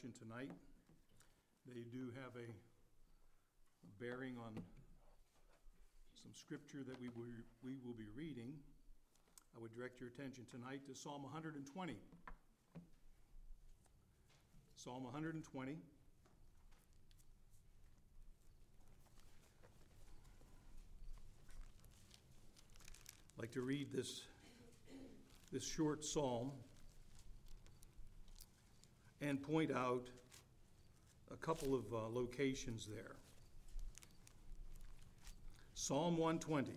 Tonight. They do have a bearing on some scripture that we will be reading. I would direct your attention tonight to Psalm 120. Psalm 120. I'd like to read this short psalm and point out a couple of locations there. Psalm 120.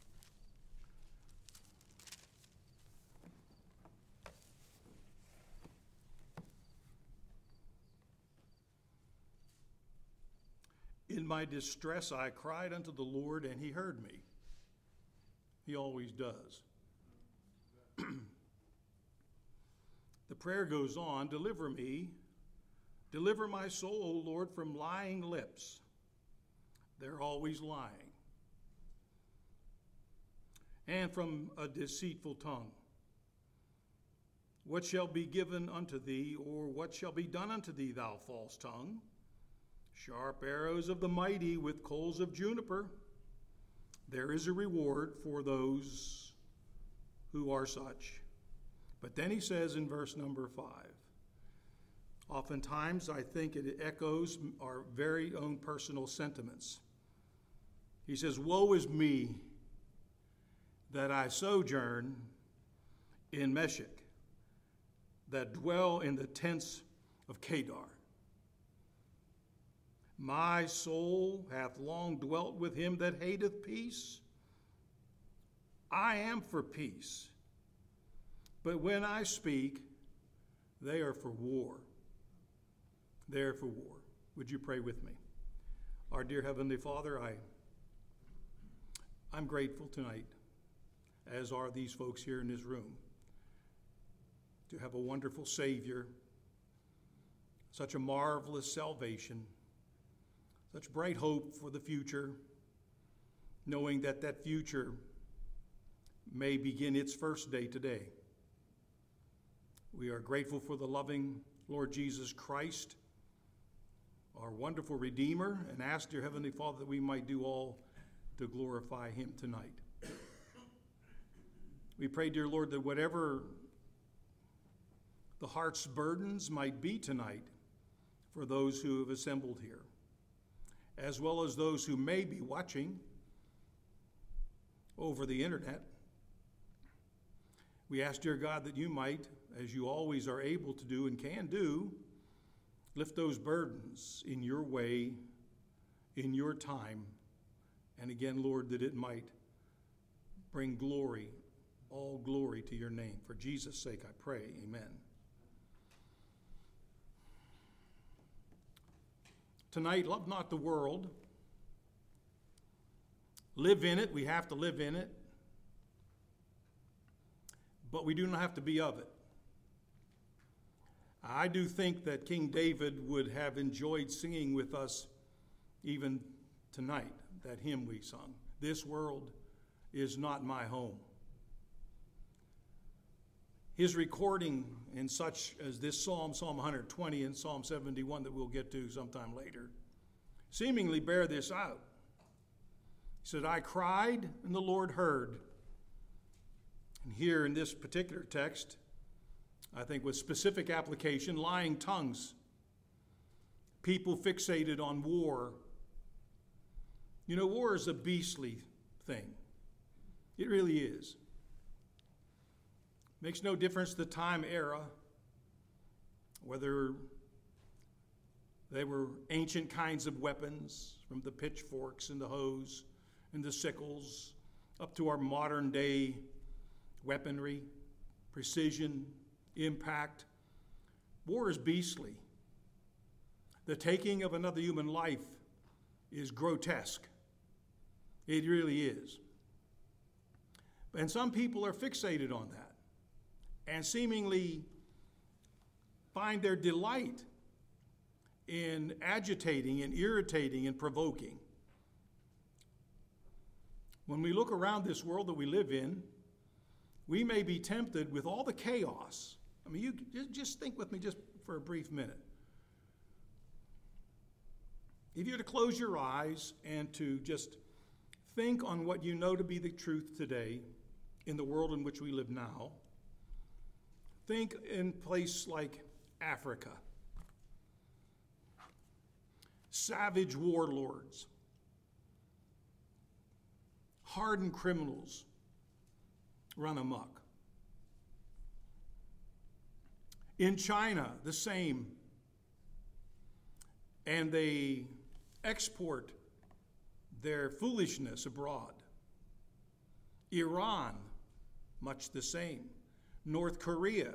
In my distress I cried unto the Lord, and he heard me. He always does. The prayer goes on, deliver me, deliver my soul, O Lord, from lying lips. They're always lying. And from a deceitful tongue. What shall be given unto thee, or what shall be done unto thee, thou false tongue? Sharp arrows of the mighty with coals of juniper. There is a reward for those who are such. But then he says in verse number 5, oftentimes I think it echoes our very own personal sentiments. He says, woe is me that I sojourn in Meshech, that dwell in the tents of Kedar. My soul hath long dwelt with him that hateth peace. I am for peace. But when I speak, they are for war. They are for war. Would you pray with me? Our dear Heavenly Father, I'm grateful tonight, as are these folks here in this room, to have a wonderful Savior, such a marvelous salvation, such bright hope for the future, knowing that that future may begin its first day today. We are grateful for the loving Lord Jesus Christ, our wonderful Redeemer, and ask, dear Heavenly Father, that we might do all to glorify him tonight. We pray, dear Lord, that whatever the heart's burdens might be tonight for those who have assembled here, as well as those who may be watching over the internet, we ask, dear God, that you might, as you always are able to do and can do, lift those burdens in your way, in your time, and again, Lord, that it might bring glory, all glory to your name. For Jesus' sake I pray, amen. Tonight, love not the world. Live in it. We have to live in it. But we do not have to be of it. I do think that King David would have enjoyed singing with us even tonight, that hymn we sung. This world is not my home. His recording in such as this Psalm 120 and Psalm 71 that we'll get to sometime later, seemingly bear this out. He said, I cried and the Lord heard. And here in this particular text, I think with specific application, lying tongues, people fixated on war. You know, war is a beastly thing. It really is. Makes no difference the time era, whether they were ancient kinds of weapons, from the pitchforks and the hoes and the sickles, up to our modern day weaponry, precision, impact. War is beastly. The taking of another human life is grotesque. It really is. And some people are fixated on that and seemingly find their delight in agitating and irritating and provoking. When we look around this world that we live in, we may be tempted with all the chaos. I mean, you just think with me just for a brief minute. if you were to close your eyes and to just think on what you know to be the truth today in the world in which we live now, think in a place like Africa. Savage warlords, hardened criminals run amok. In China, the same. And they export their foolishness abroad. Iran, much the same. North Korea.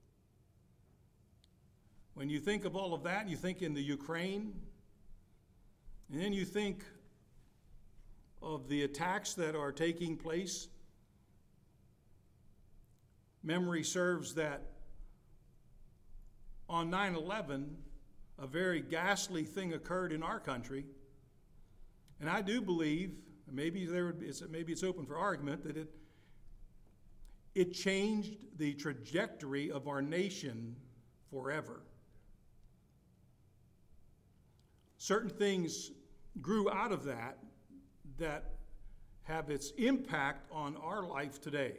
When you think of all of that, you think in the Ukraine, and then you think of the attacks that are taking place. Memory serves that on 9/11, a very ghastly thing occurred in our country. And I do believe, maybe it's open for argument, that it changed the trajectory of our nation forever. Certain things grew out of that have its impact on our life today.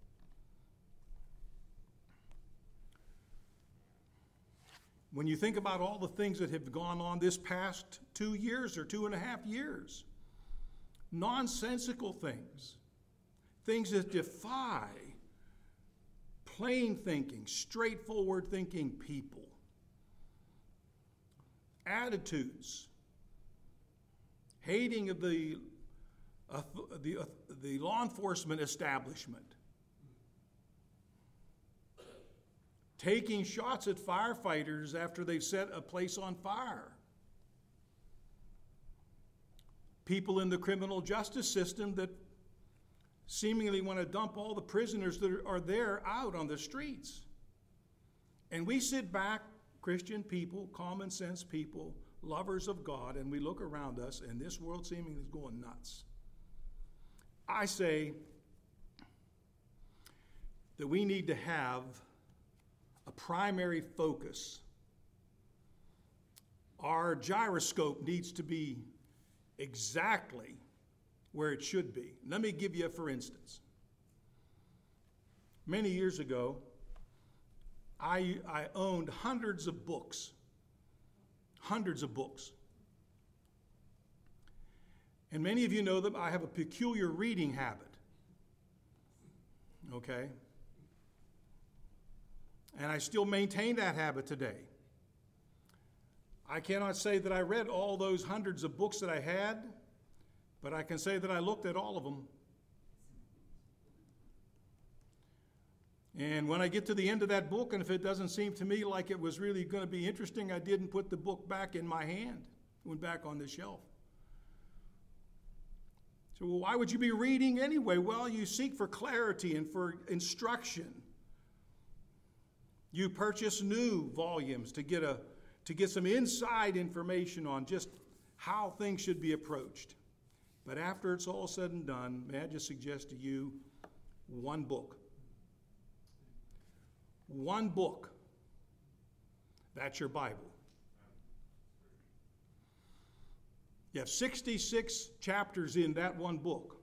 When you think about all the things that have gone on this past 2 years or 2.5 years, nonsensical things, things that defy plain thinking, straightforward thinking people, attitudes, hating of the law enforcement establishment, taking shots at firefighters after they've set a place on fire, people in the criminal justice system that seemingly want to dump all the prisoners that are there out on the streets. And we sit back, Christian people, common sense people, lovers of God, and we look around us, and this world seemingly is going nuts. I say that we need to have a primary focus. Our gyroscope needs to be exactly where it should be. Let me give you, for instance. Many years ago, I owned hundreds of books. And many of you know that I have a peculiar reading habit. Okay? And I still maintain that habit today. I cannot say that I read all those hundreds of books that I had, but I can say that I looked at all of them. And when I get to the end of that book, and if it doesn't seem to me like it was really going to be interesting, I didn't put the book back in my hand. It went back on the shelf. So why would you be reading anyway? Well, you seek for clarity and for instruction. You purchase new volumes to get some inside information on just how things should be approached. But after it's all said and done, may I just suggest to you one book. One book. That's your Bible. You have 66 chapters in that one book.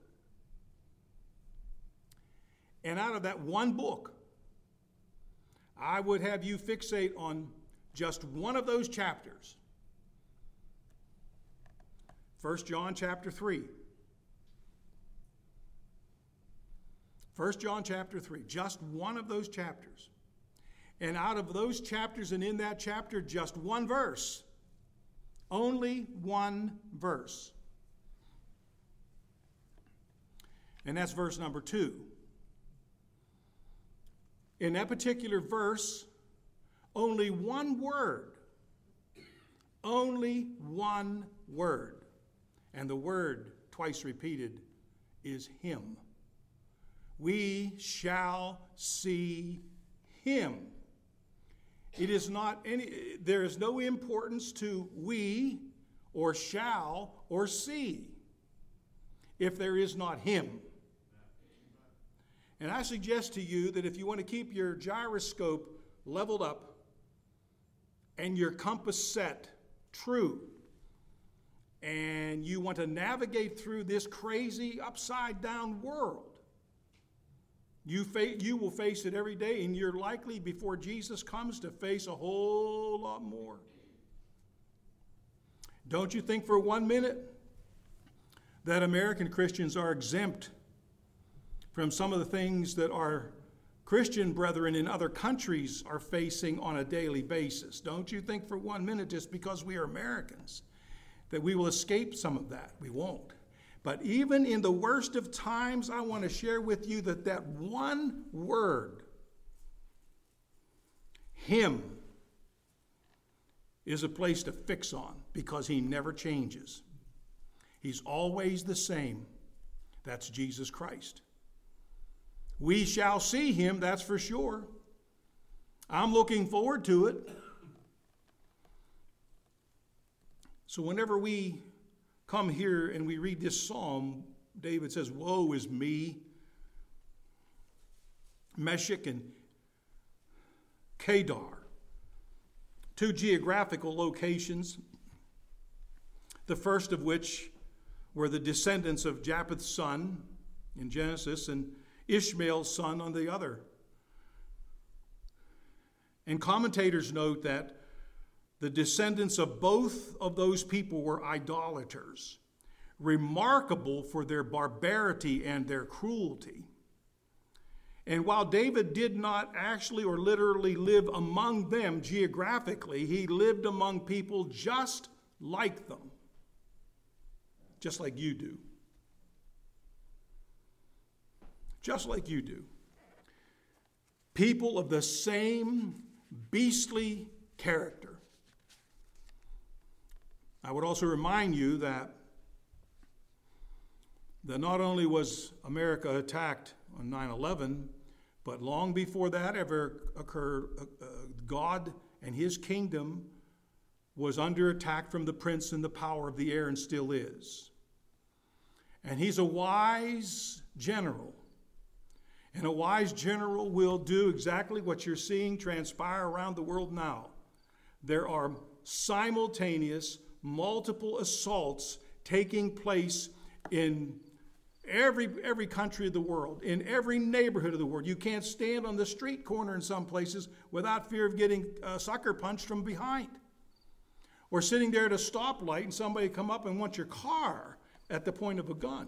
And out of that one book, I would have you fixate on just one of those chapters. 1 John chapter 3. 1 John chapter 3, just one of those chapters. And out of those chapters and in that chapter, just one verse. Only one verse. And that's verse number 2. In that particular verse, only one word. Only one word. And the word, twice repeated, is him. We shall see him. It is not there is no importance to we or shall or see if there is not him. And I suggest to you that if you want to keep your gyroscope leveled up and your compass set true, and you want to navigate through this crazy upside-down world. You will face it every day, and you're likely, before Jesus comes, to face a whole lot more. Don't you think for 1 minute that American Christians are exempt from some of the things that our Christian brethren in other countries are facing on a daily basis? Don't you think for 1 minute, just because we are Americans, that we will escape some of that? We won't. But even in the worst of times, I want to share with you that one word, Him, is a place to fix on, because He never changes. He's always the same. That's Jesus Christ. We shall see Him, that's for sure. I'm looking forward to it. So whenever we come here and we read this psalm, David says, "Woe is me." Meshech and Kedar, two geographical locations, the first of which were the descendants of Japheth's son in Genesis and Ishmael's son on the other. And commentators note that the descendants of both of those people were idolaters, remarkable for their barbarity and their cruelty. And while David did not actually or literally live among them geographically, he lived among people just like them, just like you do. Just like you do. People of the same beastly character. I would also remind you that not only was America attacked on 9/11, but long before that ever occurred, God and His kingdom was under attack from the prince and the power of the air, and still is. And He's a wise general. And a wise general will do exactly what you're seeing transpire around the world now. There are simultaneous, multiple assaults taking place in every country of the world, in every neighborhood of the world. You can't stand on the street corner in some places without fear of getting sucker punched from behind. Or sitting there at a stoplight and somebody come up and want your car at the point of a gun.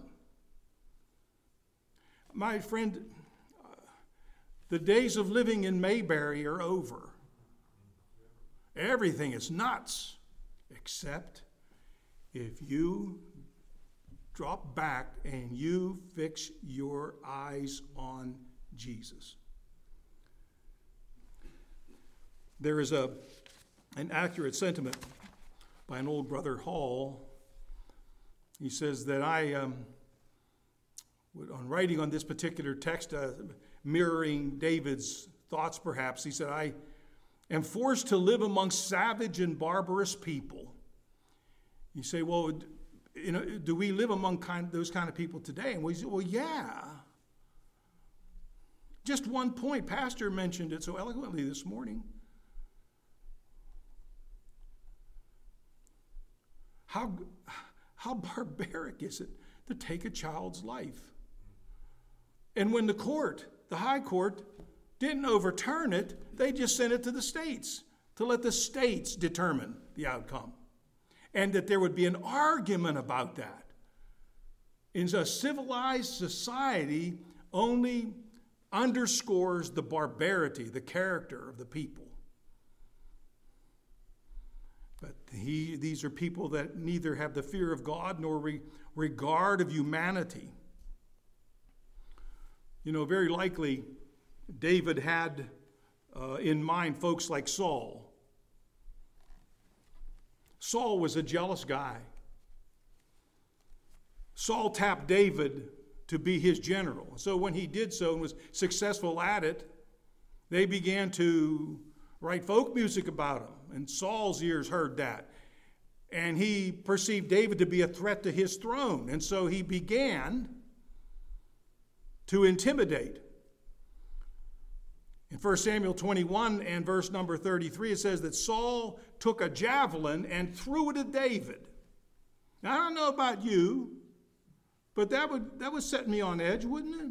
My friend, the days of living in Mayberry are over. Everything is nuts, except if you drop back and you fix your eyes on Jesus. There is an accurate sentiment by an old brother Hall. He says that on writing on this particular text, mirroring David's thoughts perhaps, he said, "I am forced to live among savage and barbarous people." You say, well, do we live among those kind of people today? And we say, well, yeah. Just one point, Pastor mentioned it so eloquently this morning. How barbaric is it to take a child's life? And when the high court, didn't overturn it, they just sent it to the states to let the states determine the outcome. And that there would be an argument about that. In a civilized society, only underscores the barbarity, the character of the people. But these are people that neither have the fear of God nor regard of humanity. You know, very likely David had in mind folks like Saul. Saul was a jealous guy. Saul tapped David to be his general. So when he did so and was successful at it, they began to write folk music about him. And Saul's ears heard that. And he perceived David to be a threat to his throne. And so he began to intimidate. In 1 Samuel 21 and verse number 33, it says that Saul took a javelin and threw it at David. Now, I don't know about you, but that would set me on edge, wouldn't it?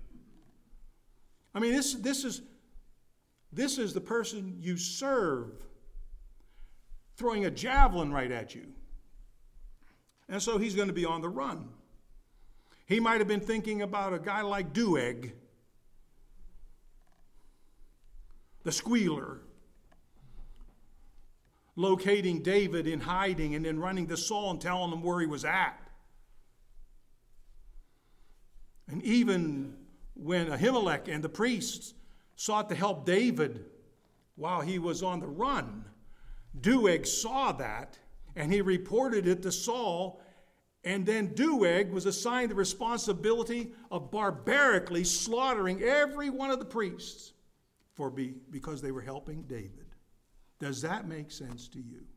I mean, this is the person you serve throwing a javelin right at you. And so he's going to be on the run. He might have been thinking about a guy like Doeg, the squealer, locating David in hiding and then running to Saul and telling him where he was at. And even when Ahimelech and the priests sought to help David while he was on the run, Doeg saw that and he reported it to Saul, and then Doeg was assigned the responsibility of barbarically slaughtering every one of the priests because they were helping David. Does that make sense to you?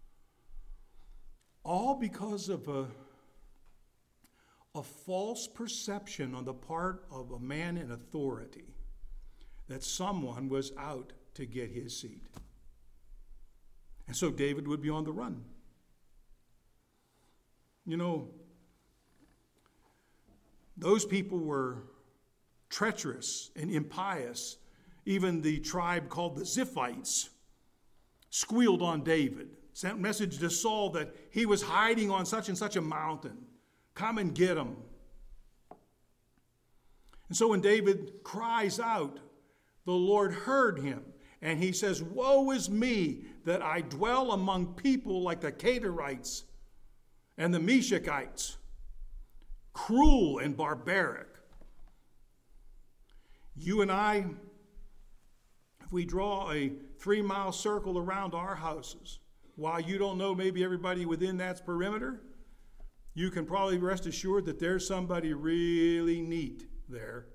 All because of a false perception on the part of a man in authority that someone was out to get his seat. And so David would be on the run. You know, those people were treacherous and impious. Even the tribe called the Ziphites squealed on David, sent a message to Saul that he was hiding on such and such a mountain. Come and get him. And so when David cries out, the Lord heard him. And he says, woe is me that I dwell among people like the Kadarites and the Meshachites, cruel and barbaric. You and I, if we draw a 3-mile circle around our houses, while you don't know maybe everybody within that perimeter, you can probably rest assured that there's somebody really neat there.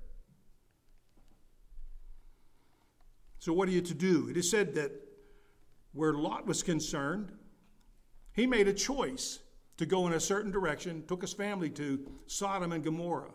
So what are you to do? It is said that where Lot was concerned, he made a choice to go in a certain direction, took his family to Sodom and Gomorrah.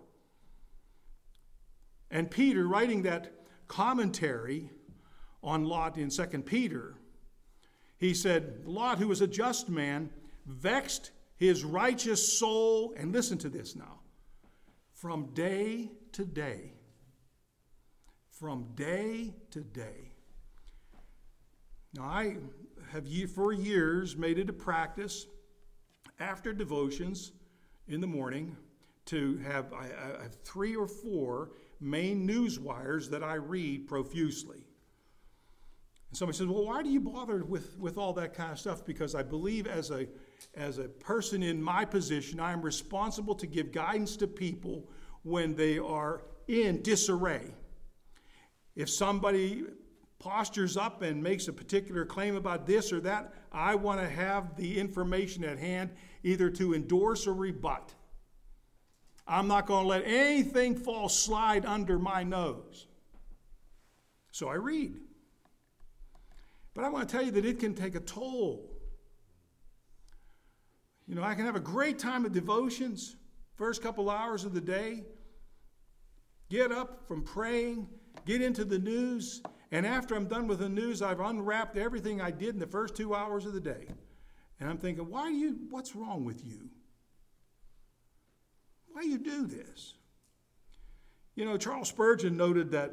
And Peter, writing that commentary on Lot in 2 Peter, he said, Lot, who was a just man, vexed his righteous soul, and listen to this now, from day to day. From day to day. Now, I have for years made it a practice after devotions in the morning to have I have 3 or 4 main news wires that I read profusely. And somebody says, well, why do you bother with all that kind of stuff? Because I believe as a person in my position, I am responsible to give guidance to people when they are in disarray. If somebody postures up and makes a particular claim about this or that, I want to have the information at hand either to endorse or rebut. I'm not going to let anything slide under my nose. So I read. But I want to tell you that it can take a toll. You know, I can have a great time of devotions, first couple hours of the day, get up from praying, get into the news, and after I'm done with the news, I've unwrapped everything I did in the first 2 hours of the day. And I'm thinking, what's wrong with you? Why do you do this? You know, Charles Spurgeon noted that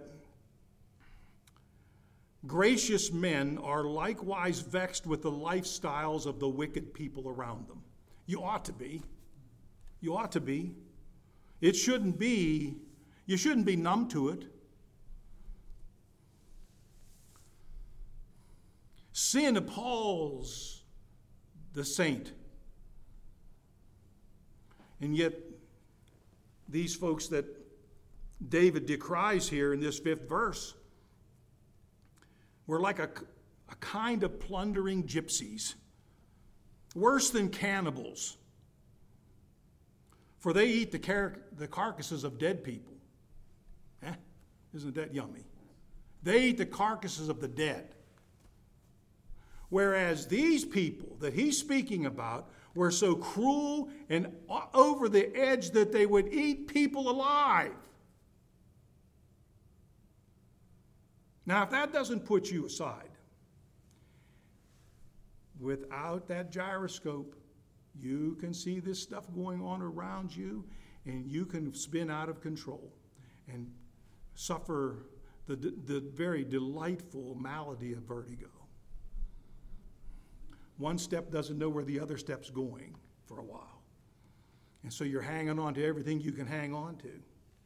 gracious men are likewise vexed with the lifestyles of the wicked people around them. You ought to be. You ought to be. You shouldn't be numb to it. Sin appalls the saint. And yet, these folks that David decries here in this 5th verse were like a kind of plundering gypsies, worse than cannibals, for they eat the carcasses of dead people. Isn't that yummy? They eat the carcasses of the dead. Whereas these people that he's speaking about were so cruel and over the edge that they would eat people alive. Now, if that doesn't put you aside, without that gyroscope, You can see this stuff going on around you, and you can spin out of control and suffer the very delightful malady of vertigo. One step doesn't know where the other step's going for a while. And so you're hanging on to everything you can hang on to.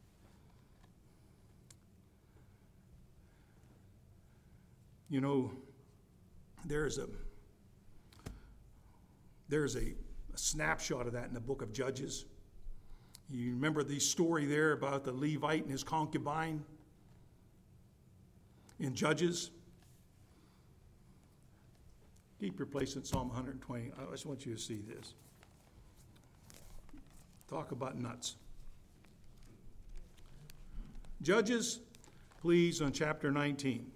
You know, there's a snapshot of that in the book of Judges. You remember the story there about the Levite and his concubine in Judges? Keep your place in Psalm 120. I just want you to see this. Talk about nuts. Judges, please, on chapter 19.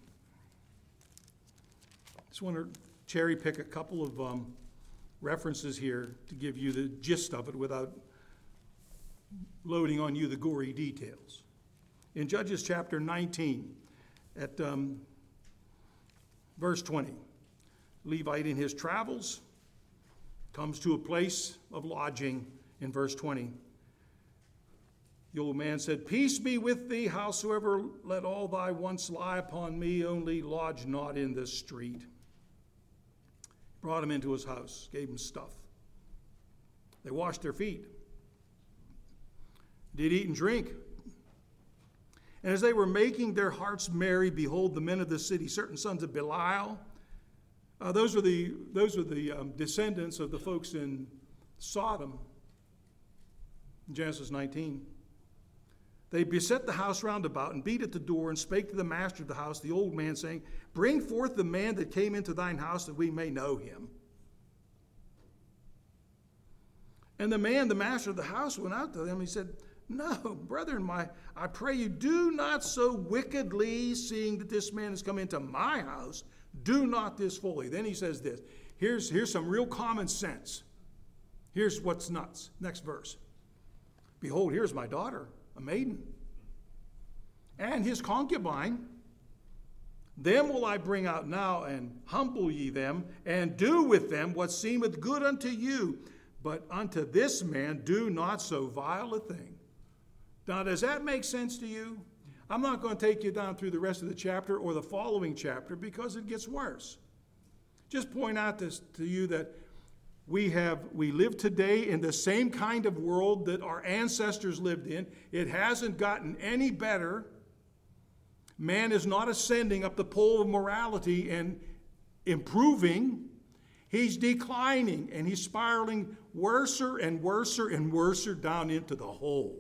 Just want to cherry pick a couple of references here to give you the gist of it without loading on you the gory details. In Judges chapter 19, at verse 20, Levite in his travels comes to a place of lodging in verse 20. The old man said, "Peace be with thee, howsoever let all thy wants lie upon me, only lodge not in this street." Brought him into his house, gave him stuff. They washed their feet, did eat and drink. And as they were making their hearts merry, behold, the men of the city, certain sons of Belial, those are the descendants of the folks in Sodom, in Genesis 19. They beset the house round about and beat at the door and spake to the master of the house, the old man, saying, "Bring forth the man that came into thine house, that we may know him." And the man, the master of the house, went out to them. He said, "No, brethren, I pray you, do not so wickedly, seeing that this man has come into my house. Do not this fully." Then he says this. Here's some real common sense. Here's what's nuts. Next verse. "Behold, here's my daughter, a maiden, and his concubine. Them will I bring out now, and humble ye them, and do with them what seemeth good unto you. But unto this man do not so vile a thing." Now, does that make sense to you? I'm not going to take you down through the rest of the chapter or the following chapter because it gets worse. Just point out this to you that we live today in the same kind of world that our ancestors lived in. It hasn't gotten any better. Man is not ascending up the pole of morality and improving. He's declining, and he's spiraling worser and worser and worser down into the hole.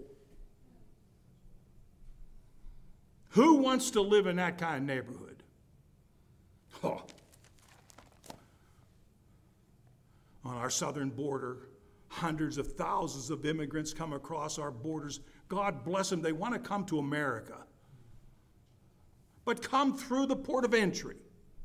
Who wants to live in that kind of neighborhood? Oh. On our southern border, hundreds of thousands of immigrants come across our borders. God bless them. They want to come to America, but come through the port of entry.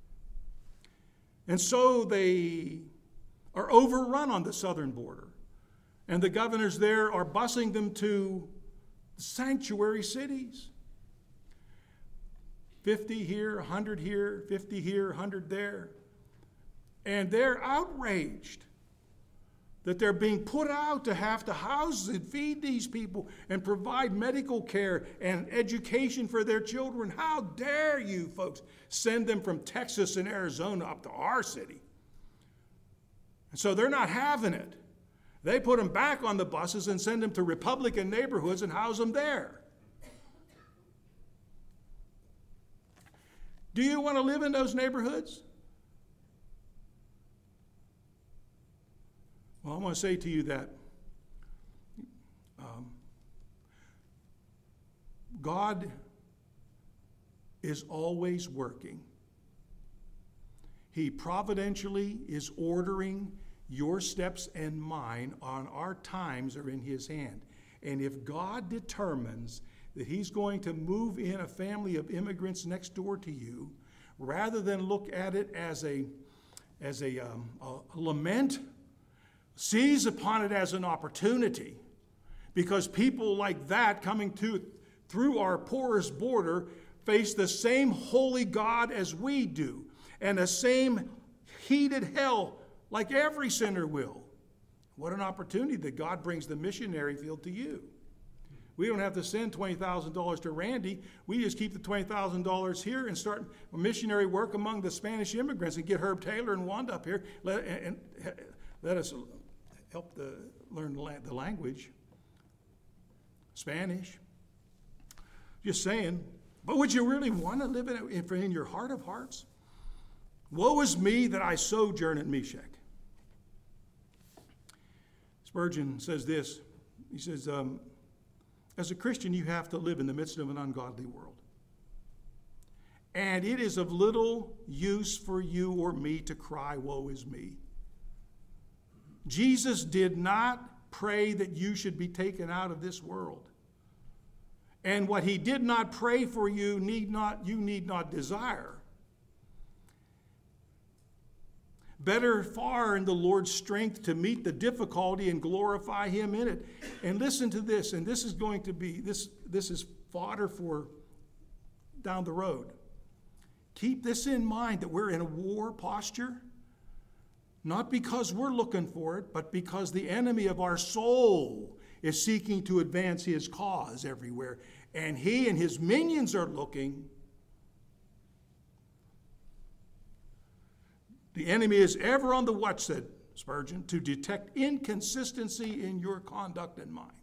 And so they are overrun on the southern border. And the governors there are busing them to sanctuary cities. 50 here, 100 here, 50 here, 100 there. And they're outraged that they're being put out to have to house and feed these people and provide medical care and education for their children. How dare you folks send them from Texas and Arizona up to our city? And so they're not having it. They put them back on the buses and send them to Republican neighborhoods and house them there. Do you want to live in those neighborhoods? Well, I want to say to you that God is always working. He providentially is ordering your steps and mine on our times are in his hand. And if God determines that he's going to move in a family of immigrants next door to you, rather than look at it as a lament, seize upon it as an opportunity, because people like that coming through our porous border face the same holy God as we do, and the same heated hell like every sinner will. What an opportunity that God brings the missionary field to you. We don't have to send $20,000 to Randy. We just keep the $20,000 here and start missionary work among the Spanish immigrants and get Herb Taylor and Wanda up here and let us help learn the language, Spanish. Just saying. But would you really want to live in your heart of hearts? Woe is me that I sojourn at Meshach. Spurgeon says this. He says, as a Christian, you have to live in the midst of an ungodly world. And it is of little use for you or me to cry, woe is me. Jesus did not pray that you should be taken out of this world. And what he did not pray for you need not desire. Better far in the Lord's strength to meet the difficulty and glorify him in it. And listen to this, and this is going to be, this is fodder for down the road. Keep this in mind, that we're in a war posture, not because we're looking for it, but because the enemy of our soul is seeking to advance his cause everywhere. And he and his minions are looking. The enemy is ever on the watch, said Spurgeon, to detect inconsistency in your conduct and mine.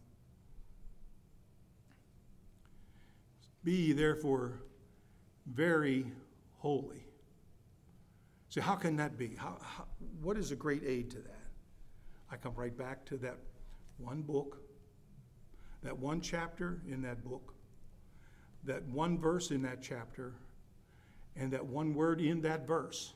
Be therefore very holy. So how can that be? What is a great aid to that? I come right back to that one book, that one chapter in that book, that one verse in that chapter, and that one word in that verse.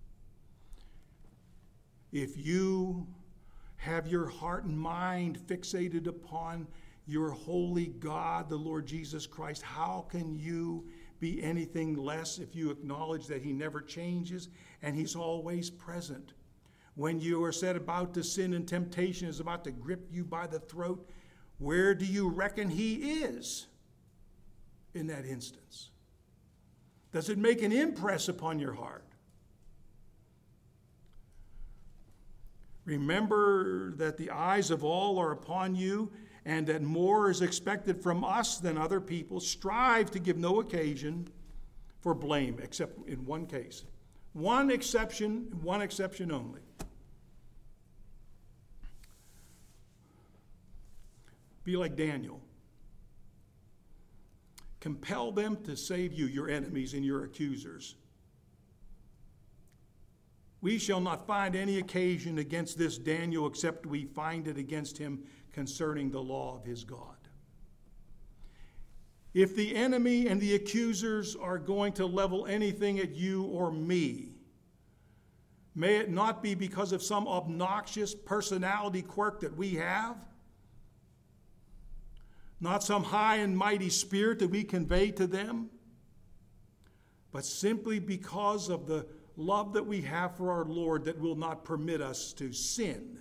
If you have your heart and mind fixated upon your holy God, the Lord Jesus Christ, how can you be anything less if you acknowledge that he never changes and he's always present? When you are set about to sin and temptation is about to grip you by the throat, where do you reckon he is in that instance? Does it make an impress upon your heart? Remember that the eyes of all are upon you, and that more is expected from us than other people. Strive to give no occasion for blame, except in one case. One exception only. Be like Daniel. Compel them to save you, your enemies and your accusers. We shall not find any occasion against this Daniel except we find it against him concerning the law of his God. If the enemy and the accusers are going to level anything at you or me, may it not be because of some obnoxious personality quirk that we have, not some high and mighty spirit that we convey to them, but simply because of the love that we have for our Lord that will not permit us to sin.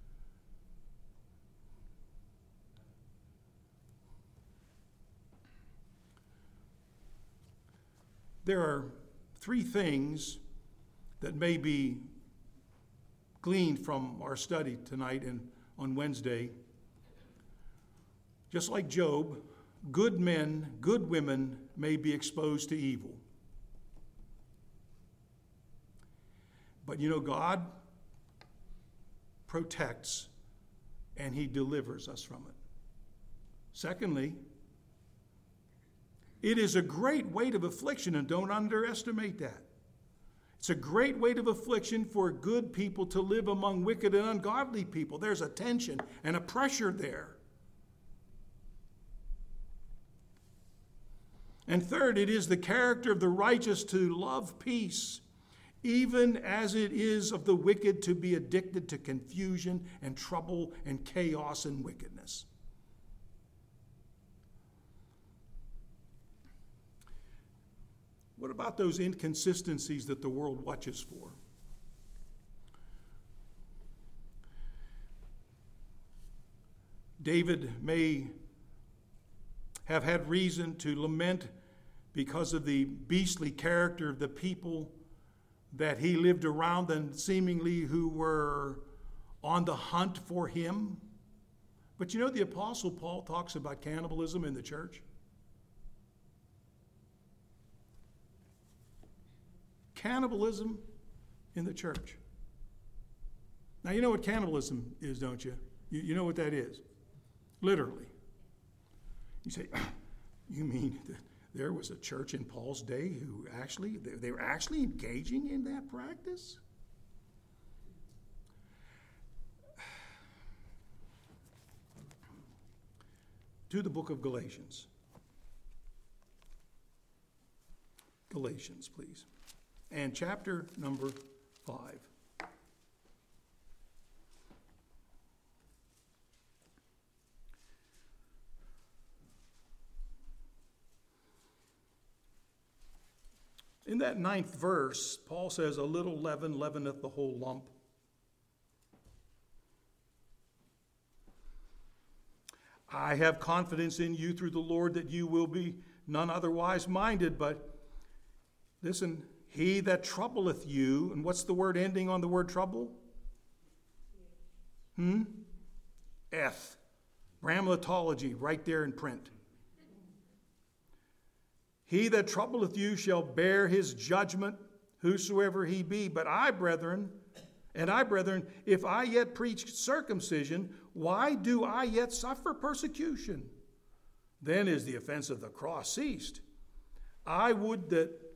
There are three things that may be gleaned from our study tonight and on Wednesday. Just like Job, good men, good women may be exposed to evil. But you know, God protects and he delivers us from it. Secondly, it is a great weight of affliction, and don't underestimate that. It's a great weight of affliction for good people to live among wicked and ungodly people. There's a tension and a pressure there. And third, it is the character of the righteous to love peace, even as it is of the wicked to be addicted to confusion and trouble and chaos and wickedness. What about those inconsistencies that the world watches for? David may have had reason to lament because of the beastly character of the people that he lived around and seemingly who were on the hunt for him. But you know, the Apostle Paul talks about cannibalism in the church. Cannibalism in the church. Now, you know what cannibalism is, don't you? You know what that is? Literally. You say, you mean that there was a church in Paul's day who they were actually engaging in that practice? To the book of Galatians. Galatians, please. And chapter number 5. In that 9th verse, Paul says, a little leaven leaveneth the whole lump. I have confidence in you through the Lord that you will be none otherwise minded, but listen, he that troubleth you, and what's the word ending on the word trouble? Eth. Bramlotology, right there in print. He that troubleth you shall bear his judgment, whosoever he be. But I, brethren, if I yet preach circumcision, why do I yet suffer persecution? Then is the offense of the cross ceased. I would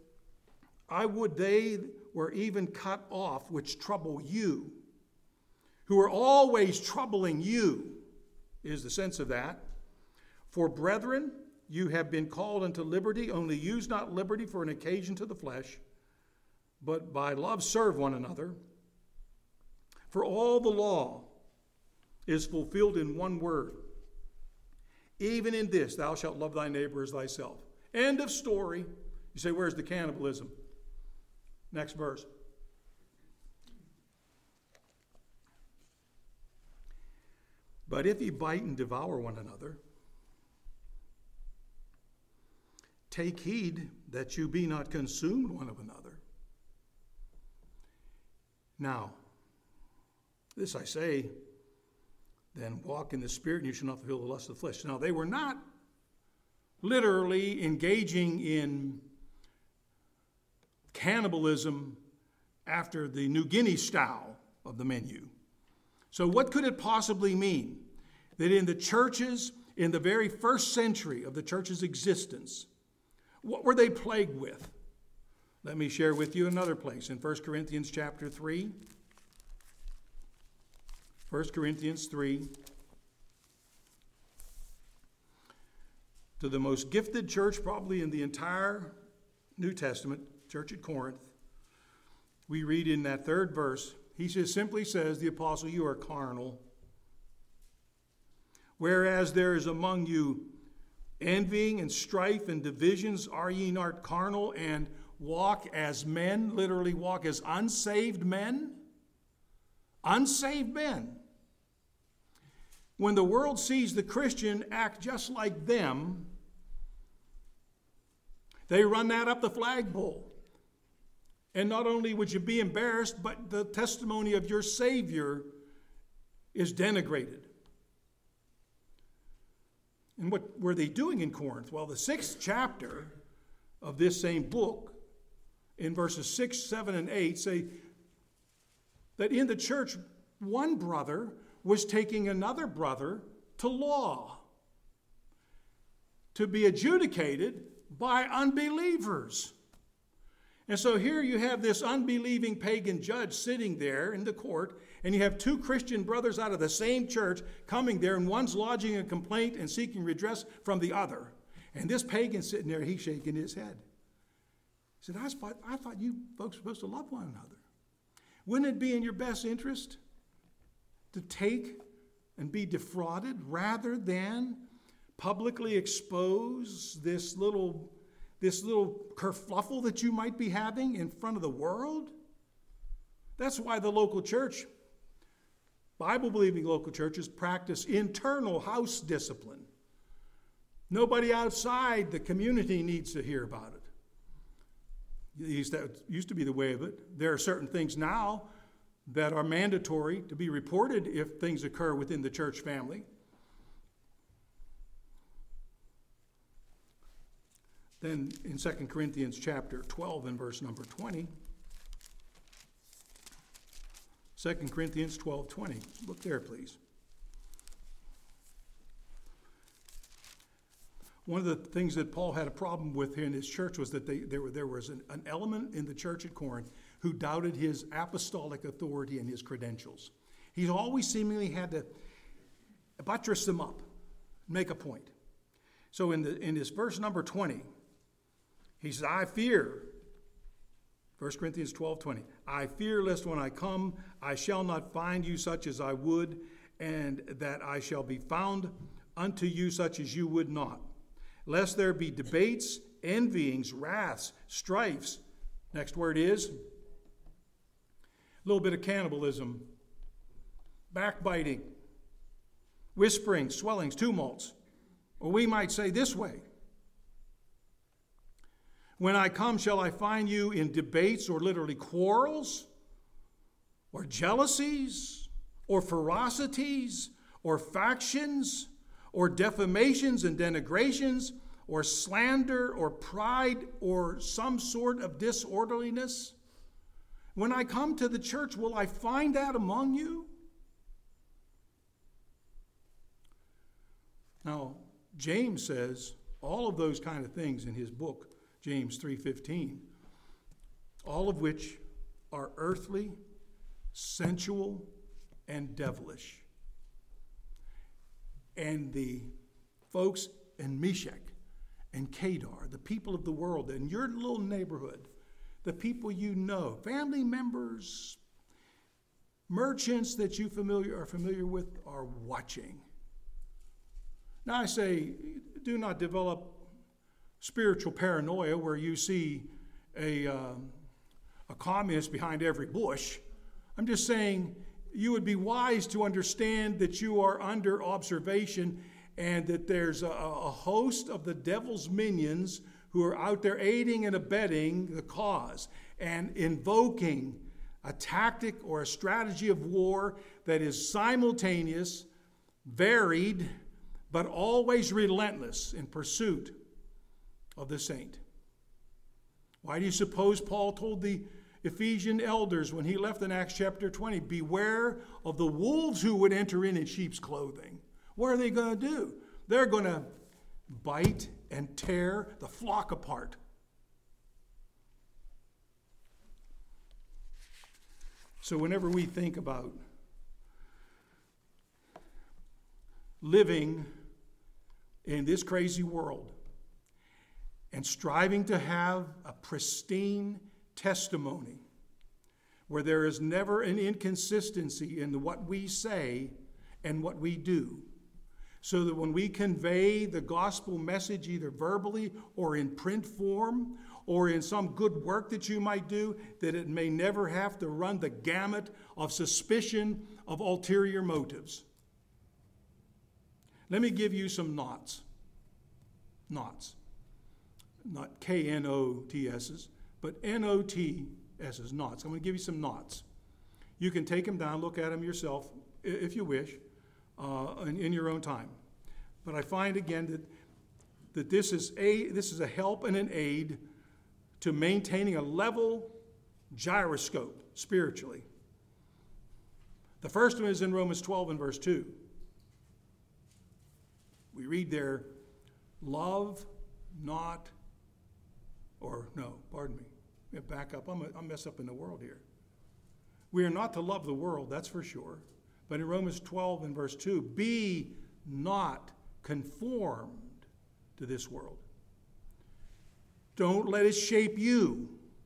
they were even cut off which trouble you, who are always troubling you, is the sense of that. For brethren, you have been called unto liberty, only use not liberty for an occasion to the flesh, but by love serve one another. For all the law is fulfilled in one word. Even in this, thou shalt love thy neighbor as thyself. End of story. You say, where's the cannibalism? Next verse. But if ye bite and devour one another, take heed that you be not consumed one of another. Now, this I say, then walk in the Spirit, and you shall not fulfill the lust of the flesh. Now, they were not literally engaging in cannibalism after the New Guinea style of the menu. So what could it possibly mean? That in the churches, in the very first century of the church's existence, what were they plagued with? Let me share with you another place in 1 Corinthians chapter 3. 1 Corinthians 3. To the most gifted church probably in the entire New Testament, church at Corinth, we read in that 3rd verse, simply says, the apostle, you are carnal. Whereas there is among you envying and strife and divisions, are ye not carnal and walk as men, literally walk as unsaved men? Unsaved men. When the world sees the Christian act just like them, they run that up the flagpole. And not only would you be embarrassed, but the testimony of your Savior is denigrated. And what were they doing in Corinth? Well, the 6th chapter of this same book, in verses 6, 7, and 8, say that in the church, one brother was taking another brother to law to be adjudicated by unbelievers. And so here you have this unbelieving pagan judge sitting there in the court, and you have 2 Christian brothers out of the same church coming there, and one's lodging a complaint and seeking redress from the other. And this pagan sitting there, he's shaking his head. He said, I thought you folks were supposed to love one another. Wouldn't it be in your best interest to take and be defrauded rather than publicly expose this little kerfluffle that you might be having in front of the world? That's why the local church, Bible-believing local churches, practice internal house discipline. Nobody outside the community needs to hear about it. That used to be the way of it. There are certain things now that are mandatory to be reported if things occur within the church family. Then in 2 Corinthians chapter 12 and verse number 20, 2 Corinthians 12:20. Look there, please. One of the things that Paul had a problem with here in his church was that there was an element in the church at Corinth who doubted his apostolic authority and his credentials. He's always seemingly had to buttress them up, make a point. So in this verse number 20, he says, I fear, 1 Corinthians 12:20, I fear lest when I come, I shall not find you such as I would, and that I shall be found unto you such as you would not. Lest there be debates, envyings, wraths, strifes. Next word is a little bit of cannibalism, backbiting, whispering, swellings, tumults. Or we might say this way, when I come, shall I find you in debates, or literally quarrels, or jealousies, or ferocities, or factions, or defamations and denigrations, or slander, or pride, or some sort of disorderliness? When I come to the church, will I find that among you? Now, James says all of those kind of things in his book, James 3:15, all of which are earthly, sensual, and devilish. And the folks in Meshach and Kedar, the people of the world in your little neighborhood, the people you know, family members, merchants that you are familiar with, are watching. Now I say, do not develop spiritual paranoia where you see a communist behind every bush. I'm just saying you would be wise to understand that you are under observation and that there's a host of the devil's minions who are out there aiding and abetting the cause and invoking a tactic or a strategy of war that is simultaneous, varied, but always relentless in pursuit of the saint. Why do you suppose Paul told the Ephesian elders when he left in Acts chapter 20, beware of the wolves who would enter in sheep's clothing? What are they going to do? They're going to bite and tear the flock apart. So whenever we think about living in this crazy world and striving to have a pristine testimony where there is never an inconsistency in what we say and what we do, so that when we convey the gospel message either verbally or in print form or in some good work that you might do, that it may never have to run the gamut of suspicion of ulterior motives. Let me give you some knots. Knots. Not K-N-O-T-S's, but N-O-T-S's, knots. I'm going to give you some knots. You can take them down, look at them yourself, if you wish, in your own time. But I find again that this is a help and an aid to maintaining a level gyroscope spiritually. The first one is in Romans 12 and verse 2. We read there, love not, or no, pardon me. Back up. I'm messed up in the world here. We are not to love the world, that's for sure. But in Romans 12 and verse 2, be not conformed to this world. Don't let it shape you.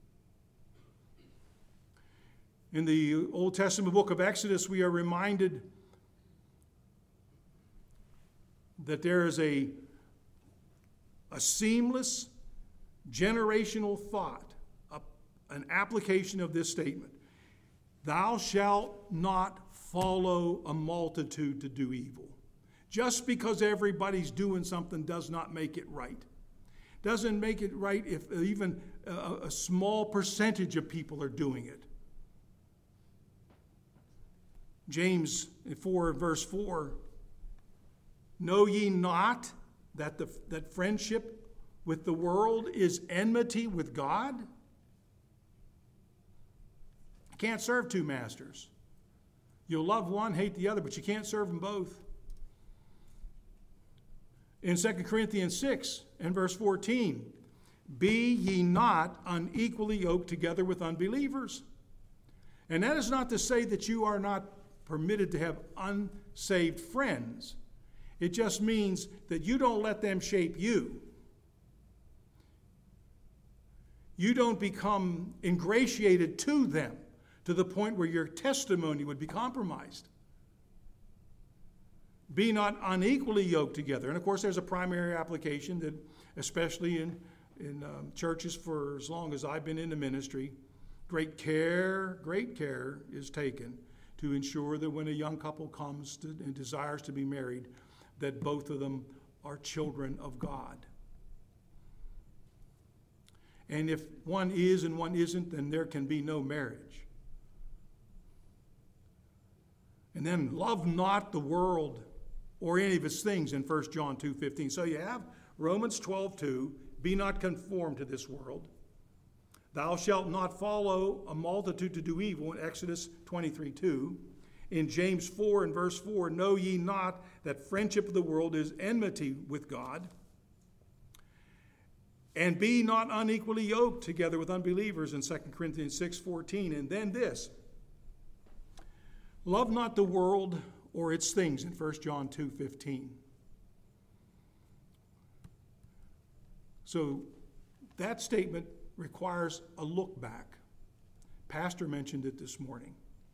In the Old Testament book of Exodus, we are reminded that there is a seamless generational thought, an application of this statement. Thou shalt not follow a multitude to do evil. Just because everybody's doing something does not make it right. Doesn't make it right if even a small percentage of people are doing it. James 4, verse 4, know ye not that friendship with the world is enmity with God? You can't serve two masters. You'll love one, hate the other, but you can't serve them both. In 2 Corinthians 6 and verse 14, be ye not unequally yoked together with unbelievers. And that is not to say that you are not permitted to have unsaved friends. It just means that you don't let them shape you. You don't become ingratiated to them to the point where your testimony would be compromised. Be not unequally yoked together. And of course, there's a primary application that, especially in churches for as long as I've been in the ministry, great care is taken to ensure that when a young couple comes and desires to be married, that both of them are children of God. And if one is and one isn't, then there can be no marriage. And then love not the world or any of its things in 1 John 2:15. So you have Romans 12:2, be not conformed to this world. Thou shalt not follow a multitude to do evil in Exodus 23:2. In James 4 and verse 4, know ye not that friendship of the world is enmity with God? And be not unequally yoked together with unbelievers in 2 Corinthians 6:14. And then this, love not the world or its things in 1 John 2:15. So that statement requires a look back. Pastor mentioned it this morning.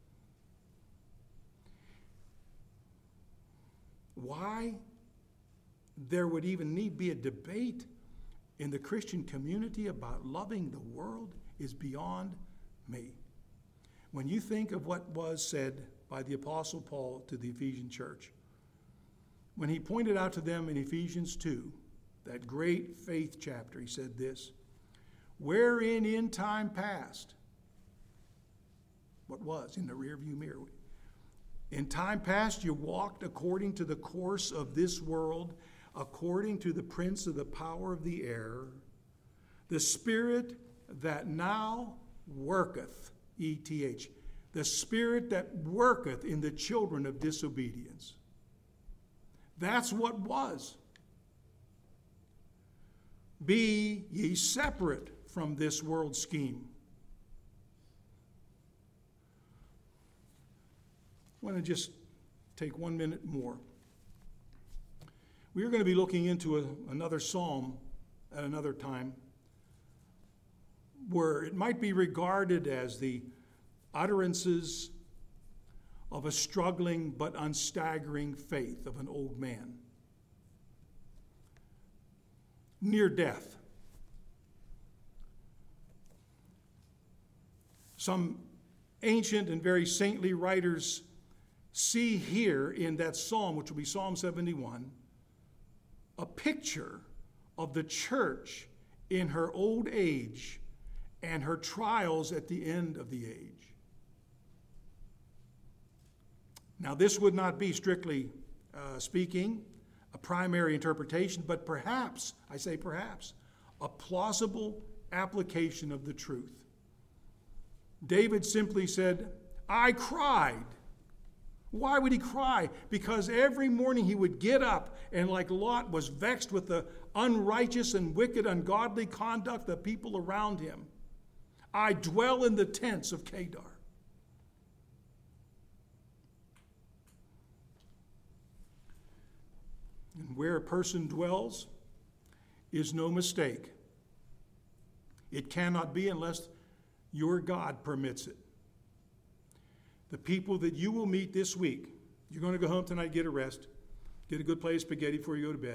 Why there would even need be a debate in the Christian community about loving the world is beyond me. When you think of what was said by the Apostle Paul to the Ephesian church, when he pointed out to them in Ephesians 2, that great faith chapter, he said this, wherein in time past, what was in the rearview mirror, in time past you walked according to the course of this world, according to the prince of the power of the air, the spirit that now worketh, E-T-H, the spirit that worketh in the children of disobedience. That's what was. Be ye separate from this world scheme. I want to just take 1 minute more. We are going to be looking into another psalm at another time where it might be regarded as the utterances of a struggling but unstaggering faith of an old man. Near death. Some ancient and very saintly writers see here in that psalm, which will be Psalm 71, a picture of the church in her old age and her trials at the end of the age. Now, this would not be strictly speaking a primary interpretation, but perhaps, I say perhaps, a plausible application of the truth. David simply said, I cried. Why would he cry? Because every morning he would get up and, like Lot, was vexed with the unrighteous and wicked, ungodly conduct of people around him. I dwell in the tents of Kedar. And where a person dwells is no mistake. It cannot be unless your God permits it. The people that you will meet this week, you're going to go home tonight, get a rest, get a good plate of spaghetti before you go to bed,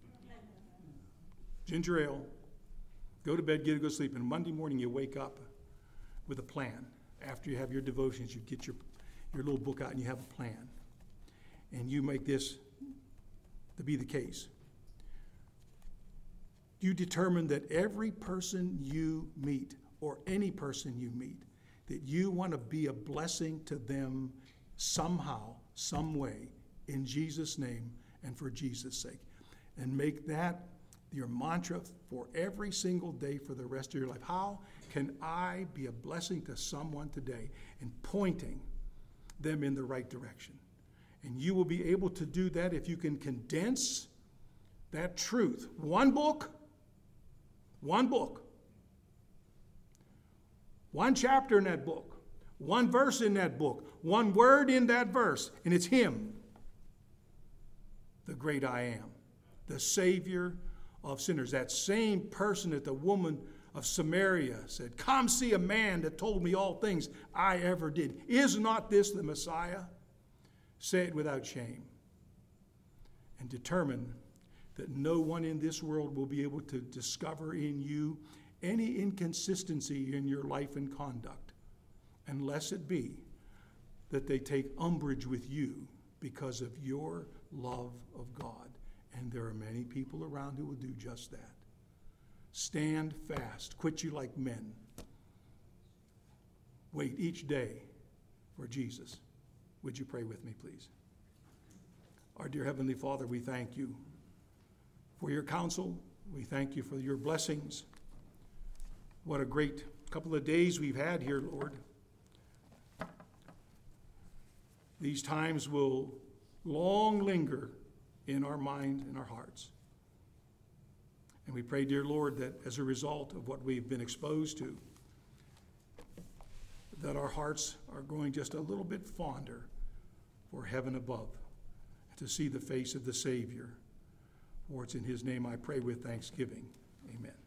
ginger ale, go to bed, get a good sleep, and Monday morning you wake up with a plan. After you have your devotions, you get your little book out and you have a plan. And you make this to be the case. You determine that every person you meet, or any person you meet, that you want to be a blessing to them somehow, some way, in Jesus' name and for Jesus' sake. And make that your mantra for every single day for the rest of your life. How can I be a blessing to someone today? And pointing them in the right direction. And you will be able to do that if you can condense that truth. One book, one chapter in that book, one verse in that book, one word in that verse, and it's Him, the great I am, the Savior of sinners. That same person that the woman of Samaria said, "Come see a man that told me all things I ever did. Is not this the Messiah?" Say it without shame. And determine that no one in this world will be able to discover in you any inconsistency in your life and conduct, unless it be that they take umbrage with you because of your love of God. And there are many people around who will do just that. Stand fast. Quit you like men. Wait each day for Jesus. Would you pray with me, please? Our dear Heavenly Father, we thank you for your counsel. We thank you for your blessings. What a great couple of days we've had here, Lord. These times will long linger in our mind and our hearts. And we pray, dear Lord, that as a result of what we've been exposed to, that our hearts are growing just a little bit fonder for heaven above, to see the face of the Savior. For it's in His name I pray with thanksgiving. Amen.